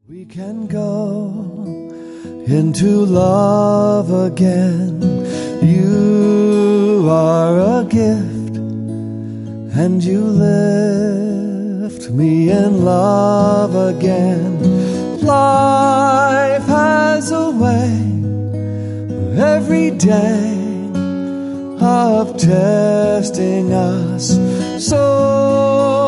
We can go into love again. You are a gift, and you lift me in love again. Life has a way every day of testing us, so